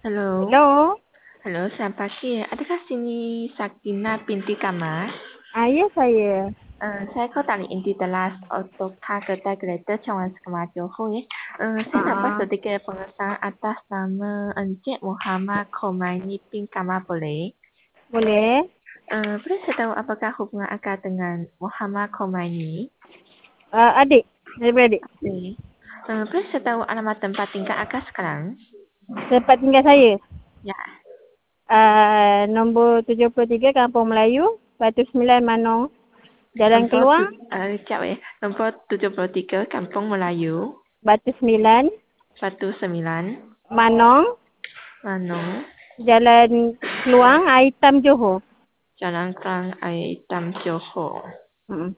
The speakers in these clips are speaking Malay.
Halo. Halo. Halo, selamat pagi. Adakah sini Sakina binti Kamas? Ya saya. Saya call dari Inti Telas Autocar Kedai Kereta Cawangan Sekemas Johor ya. Saya nak buat Ah, sedikit pengesahan atas nama Encik Muhammad Khomeini bin Kamal boleh? boleh. Boleh saya tahu apakah hubungan akak dengan Muhammad Khomeini? Adik. Daripada adik. Okey. Boleh saya tahu alamat tempat tinggal akak sekarang? Tempat tinggal saya. Ya. Nombor 73 Kampung Melayu. Batu 9 Manong. Jalan Nombor keluar. sekejap ya. Nombor 73 Kampung Melayu. Batu 9 Batu 9 Manong. Manong, Jalan keluar Air Hitam Johor. Jalan Klang Air Hitam Johor. Hmm.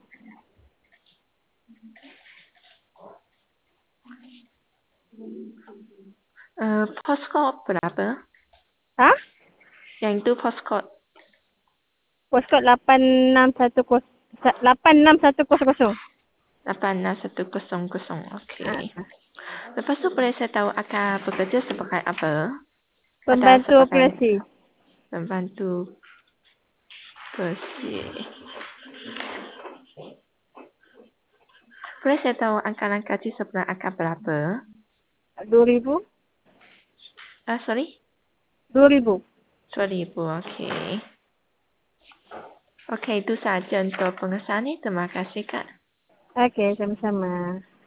Postcode berapa? Ha? Yang itu postcode Postcode 86100. 86100. 86100. Ah, Okey. Lepas tu boleh saya tahu akan bekerja sebagai apa? Ada Pembantu sebagai operasi. pembantu bersih. Boleh saya tahu anggaran gaji sebulan akan berapa? 2000. Sorry? 2000. 2000. Okey. Okey, itu sahaja untuk pengesahan ni. Terima kasih, Kak. Okey, sama-sama.